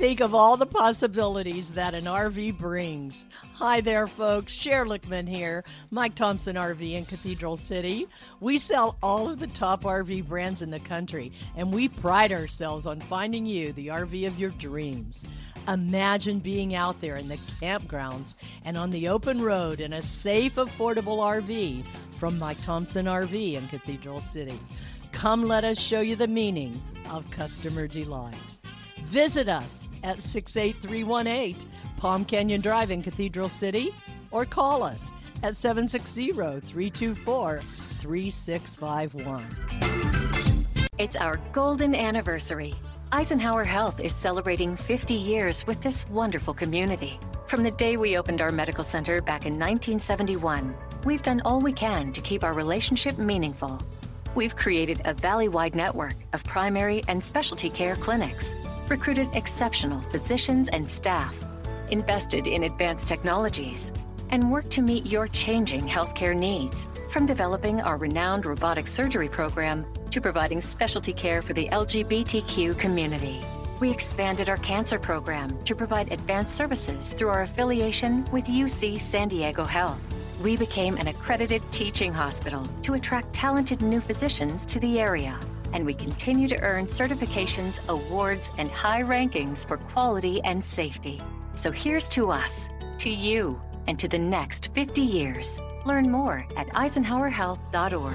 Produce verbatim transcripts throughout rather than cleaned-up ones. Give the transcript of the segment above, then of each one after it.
think of all the possibilities that an R V brings. Hi there, folks. Cher Lickman here, Mike Thompson R V in Cathedral City. We sell all of the top R V brands in the country, and we pride ourselves on finding you the R V of your dreams. Imagine being out there in the campgrounds and on the open road in a safe, affordable R V from Mike Thompson R V in Cathedral City. Come let us show you the meaning of customer delight. Visit us at six eight three one eight Palm Canyon Drive in Cathedral City or call us at seven six zero, three two four, three six five one. It's our golden anniversary. Eisenhower Health is celebrating fifty years with this wonderful community. From the day we opened our medical center back in nineteen seventy-one, we've done all we can to keep our relationship meaningful. We've created a valley-wide network of primary and specialty care clinics, recruited exceptional physicians and staff, invested in advanced technologies, and worked to meet your changing healthcare needs, from developing our renowned robotic surgery program to providing specialty care for the L G B T Q community. We expanded our cancer program to provide advanced services through our affiliation with U C San Diego Health. We became an accredited teaching hospital to attract talented new physicians to the area. And we continue to earn certifications, awards, and high rankings for quality and safety. So here's to us, to you, and to the next fifty years. Learn more at eisenhower health dot org.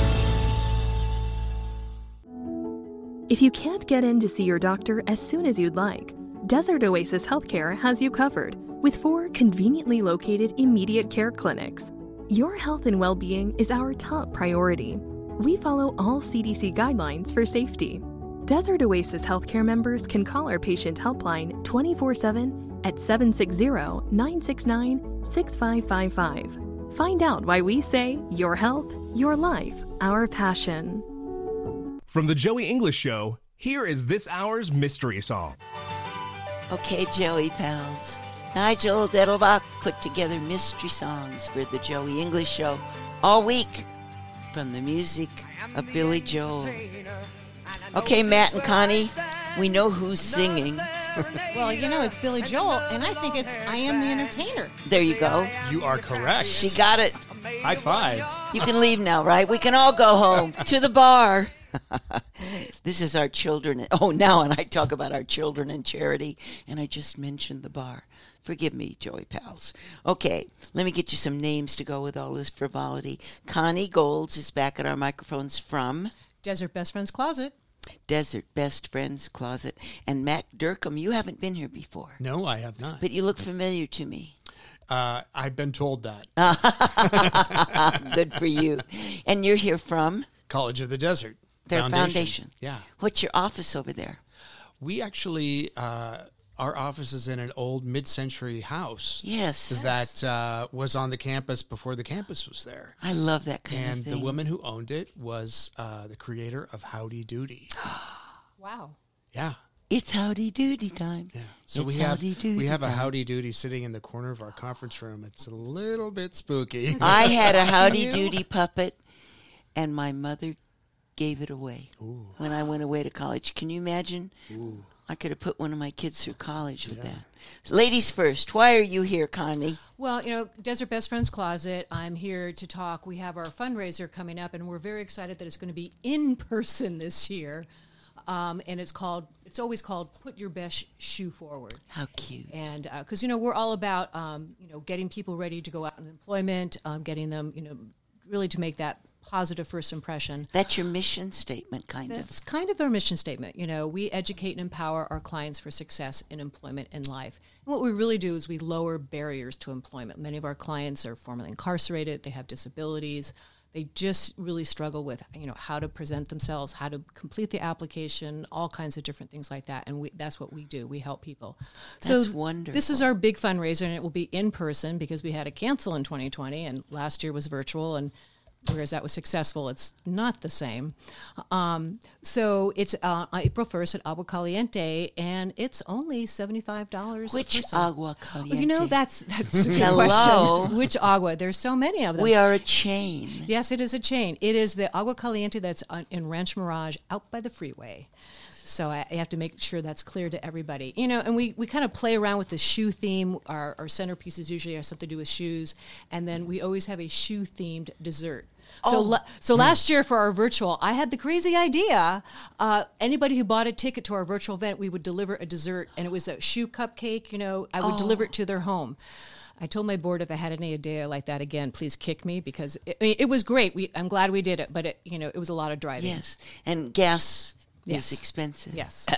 If you can't get in to see your doctor as soon as you'd like, Desert Oasis Healthcare has you covered with four conveniently located immediate care clinics. Your health and well-being is our top priority. We follow all C D C guidelines for safety. Desert Oasis Healthcare members can call our patient helpline twenty-four seven at seven six zero, nine six nine, six five five five. Find out why we say your health, your life, our passion. From the Joey English Show, here is this hour's mystery song. Okay, Joey pals. Nigel Dettelbach put together mystery songs for the Joey English Show all week from the music of Billy Joel. Okay, Matt and Connie, we know who's singing. Well, you know, it's Billy Joel, and I think it's I Am the Entertainer. There you go. You are correct. She got it. High five. You can leave now, right? We can all go home to the bar. This is our children. Oh, now, and I talk about our children and charity, and I just mentioned the bar. Forgive me, Joey pals. Okay, let me get you some names to go with all this frivolity. Connie Golds is back at our microphones from Desert Best Friends Closet. Desert Best Friends Closet. And Matt Durkham, you haven't been here before. No, I have not. But you look familiar to me. Uh, I've been told that. Good for you. And you're here from? College of the Desert. Their foundation. foundation. Yeah. What's your office over there? We actually, uh, our office is in an old mid-century house. Yes. That uh, was on the campus before the campus was there. I love that kind and of thing. And the woman who owned it was uh, the creator of Howdy Doody. Wow. Yeah. It's Howdy Doody time. Yeah. So it's we have we have time. a Howdy Doody sitting in the corner of our conference room. It's a little bit spooky. I had a Howdy Doody puppet, and my mother gave it away Ooh. when I went away to college. Can you imagine? Ooh. I could have put one of my kids through college with yeah. that. Ladies first. Why are you here, Connie? Well, you know, Desert Best Friends Closet, I'm here to talk. We have our fundraiser coming up, and we're very excited that it's going to be in person this year. Um, and it's called, it's always called Put Your Best Shoe Forward. How cute. And because, uh, you know, we're all about, um, you know, getting people ready to go out in employment, um, getting them, you know, really to make that positive first impression. That's your mission statement, kind That's of. That's kind of our mission statement. You know, we educate and empower our clients for success in employment and life. And what we really do is we lower barriers to employment. Many of our clients are formerly incarcerated. They have disabilities. They just really struggle with, you know, how to present themselves, how to complete the application, all kinds of different things like that. And we, that's what we do. We help people. That's so wonderful. This is our big fundraiser, and it will be in person because we had to cancel in twenty twenty, and last year was virtual, and whereas that was successful, it's not the same. Um, so it's uh, April first at Agua Caliente, and it's only seventy-five dollars Which a person. Agua Caliente? Well, you know, that's, that's a good Hello? question. Which Agua? There's so many of them. We are a chain. Yes, it is a chain. It is the Agua Caliente that's on, in Ranch Mirage out by the freeway. So I, I have to make sure that's clear to everybody. You know, and we, we kind of play around with the shoe theme. Our, our centerpieces usually have something to do with shoes. And then we always have a shoe-themed dessert. So, Oh. la- so last year for our virtual, I had the crazy idea. Uh, anybody who bought a ticket to our virtual event, we would deliver a dessert, and it was a shoe cupcake. You know, I would Oh. deliver it to their home. I told my board if I had any idea like that again, please kick me, because it, I mean, it was great. We, I'm glad we did it, but it, you know, it was a lot of driving. Yes, and gas Yes. is expensive. Yes.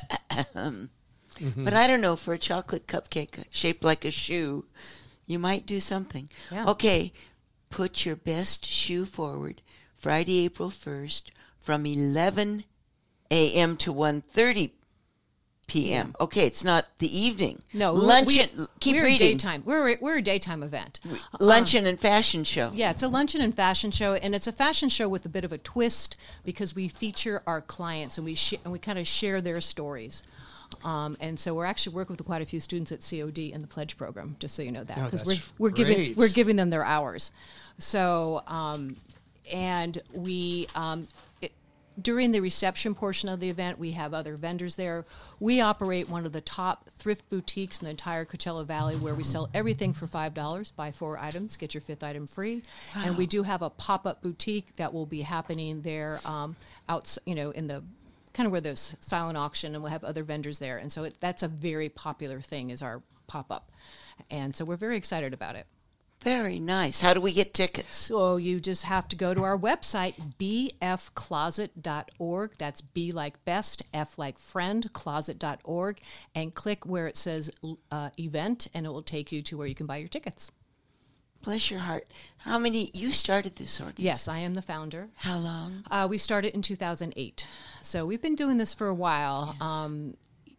But I don't know, for a chocolate cupcake shaped like a shoe, you might do something. Yeah. Okay, put your best shoe forward Friday, April first from eleven a.m. to one thirty p.m. Okay, it's not the evening. No, luncheon. we, keep we're reading. a daytime. We're a, we're a daytime event. Luncheon and fashion show. Yeah, it's a luncheon and fashion show, and it's a fashion show with a bit of a twist because we feature our clients and we sh- and we kind of share their stories. Um, and so we're actually working with quite a few students at C O D in the pledge program, just so you know that, Oh, because that's we're we're giving great. we're giving them their hours. So um, and we. Um, it, During the reception portion of the event, we have other vendors there. We operate one of the top thrift boutiques in the entire Coachella Valley, where we sell everything for five dollars. Buy four items, get your fifth item free. And we do have a pop-up boutique that will be happening there, um, out, you know, in the kind of where there's silent auction, and we'll have other vendors there. And so it, that's a very popular thing, is our pop-up. And so we're very excited about it. Very nice. How do we get tickets? So you just have to go to our website, b f closet dot org. That's B like best, F like friend, closet dot org, and click where it says uh, event, and it will take you to where you can buy your tickets. Bless your heart. How many? You started this organization? Yes, I am the founder. How long? Uh, we started in two thousand eight. So we've been doing this for a while. Yes. Um,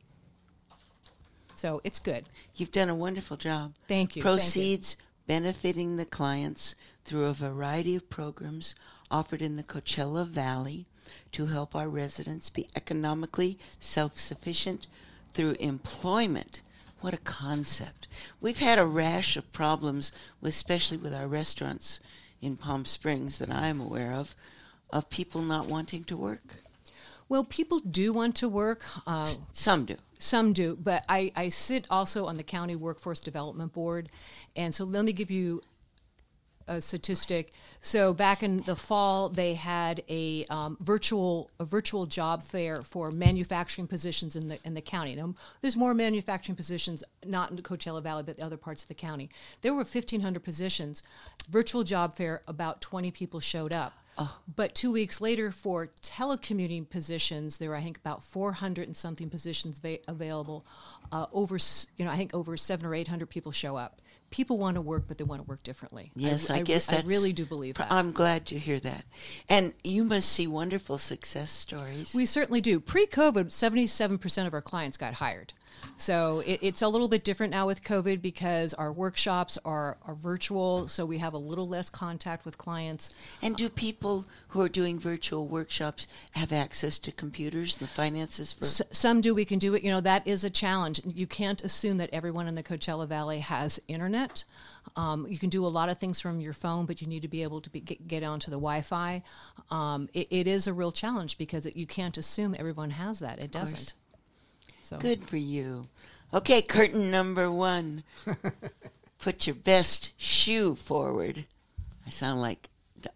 so it's good. You've done a wonderful job. Thank you. Proceeds benefiting the clients through a variety of programs offered in the Coachella Valley to help our residents be economically self-sufficient through employment. What a concept. We've had a rash of problems, with, especially with our restaurants in Palm Springs that I'm aware of, of people not wanting to work. Well, people do want to work. Uh, Some do. Some do, but I, I sit also on the County Workforce Development Board. And so let me give you a statistic. So back in the fall, they had a um, virtual a virtual job fair for manufacturing positions in the in the county. Now, there's more manufacturing positions, not in the Coachella Valley, but the other parts of the county. There were fifteen hundred positions. Virtual job fair, about twenty people showed up. Oh. But two weeks later, for telecommuting positions, there were, I think, about four hundred and something positions va- available. Uh, over, s- you know, I think over seven or eight hundred people show up. People want to work, but they want to work differently. Yes, I, guess I that's... really do believe that. I'm glad to hear that. And you must see wonderful success stories. We certainly do. Pre-COVID, seventy-seven percent of our clients got hired. So it, it's a little bit different now with COVID because our workshops are, are virtual, so we have a little less contact with clients. And do people who are doing virtual workshops have access to computers and the finances for... S- some do. We can do it. You know, that is a challenge. You can't assume that everyone in the Coachella Valley has internet. Um, you can do a lot of things from your phone, but you need to be able to be, get, get onto the Wi-Fi. Um, it, it is a real challenge because it, you can't assume everyone has that. It doesn't. So. Good for you. Okay, curtain number one. Put your best shoe forward. I sound like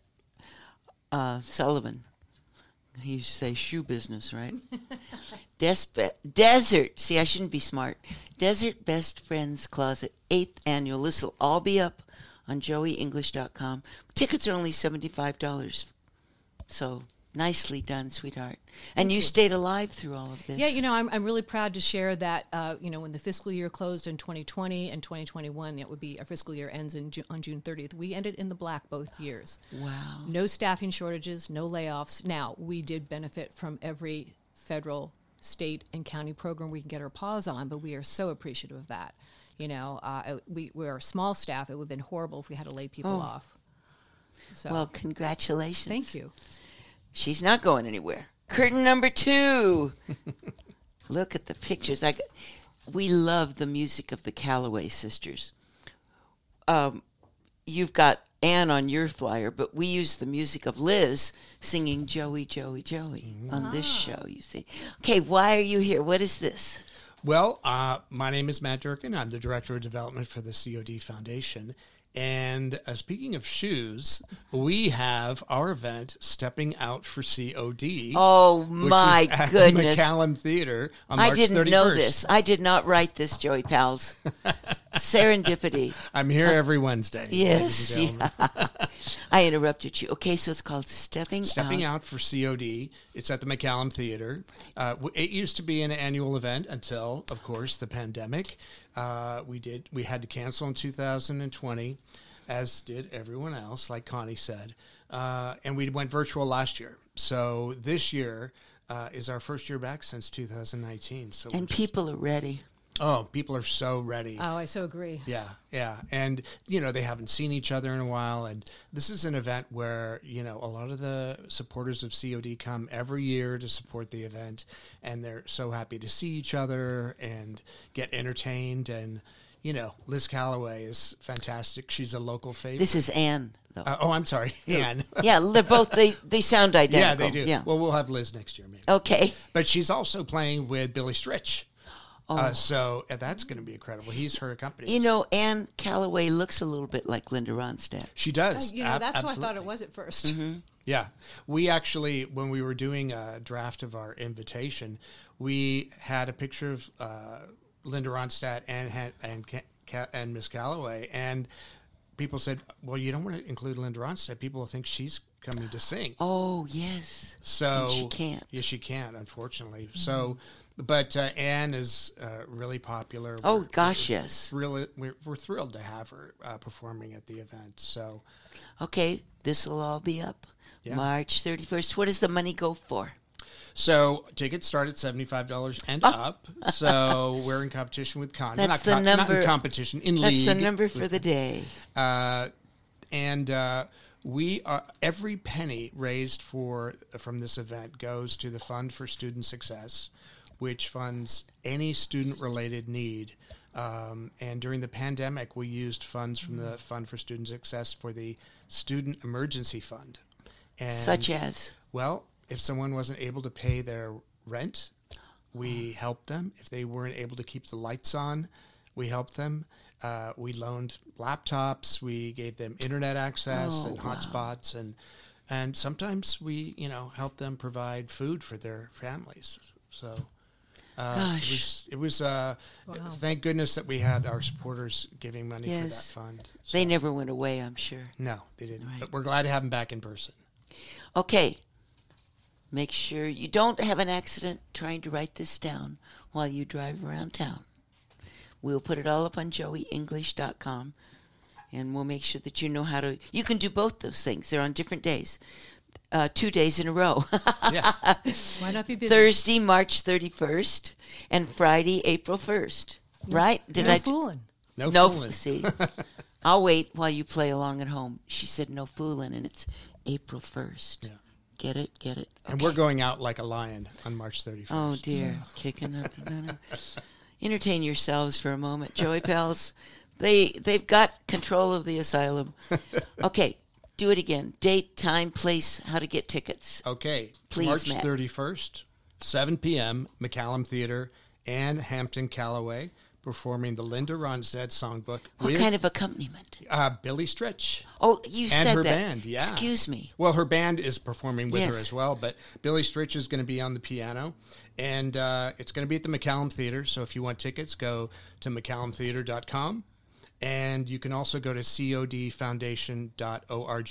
uh, Sullivan. He used to say shoe business, right? Despe- Desert. See, I shouldn't be smart. Desert Best Friends Closet, eighth annual. This will all be up on joey english dot com. Tickets are only seventy-five dollars. So... nicely done, sweetheart. And you, you stayed alive through all of this. Yeah, you know, I'm I'm really proud to share that, uh, you know, when the fiscal year closed in twenty twenty and twenty twenty-one, it would be, our fiscal year ends in Ju- on June thirtieth. We ended in the black both years. Wow. No staffing shortages, no layoffs. Now, we did benefit from every federal, state, and county program we can get our paws on, but we are so appreciative of that. You know, uh, we, we're a small staff. It would have been horrible if we had to lay people oh. off. So, well, congratulations. Thank you. She's not going anywhere. Curtain number two. Look at the pictures. I, we love the music of the Calloway sisters. Um, you've got Ann on your flyer, but we use the music of Liz singing Joey, Joey, Joey on this show, you see. Okay, why are you here? What is this? Well, uh, my name is Matt Durkin. I'm the Director of Development for the C O D Foundation. And uh, speaking of shoes, we have our event, Stepping Out for C O D. Oh, which my is at goodness. the McCallum Theater on I March didn't thirty-first. know this. I did not write this, Joey Pals. Serendipity. I'm here every Wednesday. Yes. ladies and gentlemen. Yeah. I interrupted you. Okay, so it's called Stepping, Stepping Out. Out for C O D. It's at the McCallum Theater. Uh, w- it used to be an annual event until, of course, the pandemic. Uh, we did. We had to cancel in two thousand twenty, as did everyone else, like Connie said. Uh, and we went virtual last year. So this year uh, is our first year back since two thousand nineteen. So we're And just- people are ready. oh, people are so ready. Oh, I so agree. Yeah, yeah. And, you know, they haven't seen each other in a while. And this is an event where, you know, a lot of the supporters of C O D come every year to support the event. And they're so happy to see each other and get entertained. And, you know, Liz Calloway is fantastic. She's a local favorite. This is Ann, though. Uh, oh, I'm sorry. Ann. Yeah, they're both, they, they sound yeah, identical. they do. Yeah. Well, we'll have Liz next year, maybe. Okay. But she's also playing with Billy Stritch. Oh. Uh, so uh, that's going to be incredible. He's her accompanist. You know, Ann Calloway looks a little bit like Linda Ronstadt. She does. You know, Ab- that's absolutely. how I thought it was at 1st Yeah. We actually, when we were doing a draft of our invitation, we had a picture of uh, Linda Ronstadt and had- and Ca- Ca- and Miss Calloway, and people said, well, you don't want to include Linda Ronstadt. People will think she's coming to sing. Oh, yes. So And she can't. Yeah, she can't, unfortunately. So, but uh, Anne is uh, really popular. Oh, We're- gosh, we're yes. Really, we're, we're thrilled to have her uh, performing at the event. So, Okay, this will all be up Yeah. March thirty-first. What does the money go for? So tickets start at seventy-five dollars and Oh. up. So we're in competition with Con. That's not, the con- not number- in competition, in That's league. the number for with- the day. Uh, and uh, we are every penny raised for from this event goes to the Fund for Student Success, which funds any student-related need. Um, and during the pandemic, we used funds from the Fund for Student Success for the Student Emergency Fund. And Such as? well, if someone wasn't able to pay their rent, we helped them. If they weren't able to keep the lights on, we helped them. Uh, we loaned laptops. We gave them internet access Oh, and wow. hotspots, and and sometimes we, you know, helped them provide food for their families. So. Uh, Gosh. It was, it was uh, thank goodness that we had our supporters giving money for that Yes. fund. They So- never went away, I'm sure. No, they didn't. Right. But we're glad to have them back in person. Okay. Make sure you don't have an accident trying to write this down while you drive around town. We'll put it all up on joey english dot com, and we'll make sure that you know how to... You can do both those things. They're on different days. Uh, two days in a row. Yeah. Why not be busy? Thursday, March thirty-first, and Friday, April first. Right? Did no I? fooling. No, No, fooling. see, I'll wait while you play along at home. She said no fooling, and it's April first. Yeah. Get it? Get it? And we're going out like a lion on March thirty-first. Oh, dear. Kicking up the gutter. Entertain yourselves for a moment, Joey Pals. They, they've got control of the asylum. Okay, do it again. Date, time, place, how to get tickets. Okay. Please, March Matt. thirty-first, seven p.m., McCallum Theater, and Hampton Calloway performing the Linda Ronstadt songbook What with kind of accompaniment? uh, Billy Stritch. Oh, you And said her that. band, yeah. Excuse me. Well, her band is performing with her Yes. as well, but Billy Stritch is going to be on the piano, and uh, it's going to be at the McCallum Theater. So if you want tickets, go to mccallum theater dot com, and you can also go to c o d foundation dot org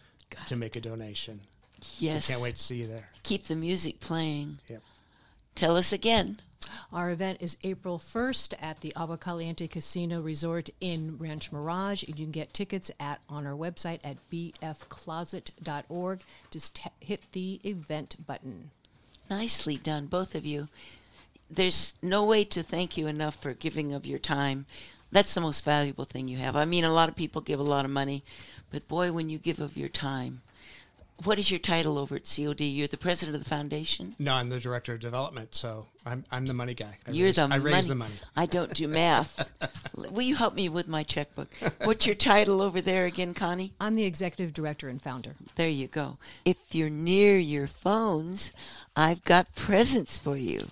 to make a donation. Yes. Can't wait to see you there. Keep the music playing. Yep. Tell us again. Our event is April first at the Agua Caliente Casino Resort in Ranch Mirage. You can get tickets at on our website at b f closet dot org. Just t- hit the event button. Nicely done, both of you. There's no way to thank you enough for giving of your time. That's the most valuable thing you have. I mean, a lot of people give a lot of money, but boy, when you give of your time, what is your title over at C O D? You're the president of the foundation? No, I'm the director of development, so I'm I'm the money guy. I You're raise, the I money. raise the money. I don't do math. Will you help me with my checkbook? What's your title over there again, Connie? I'm the executive director and founder. There you go. If you're near your phones, I've got presents for you.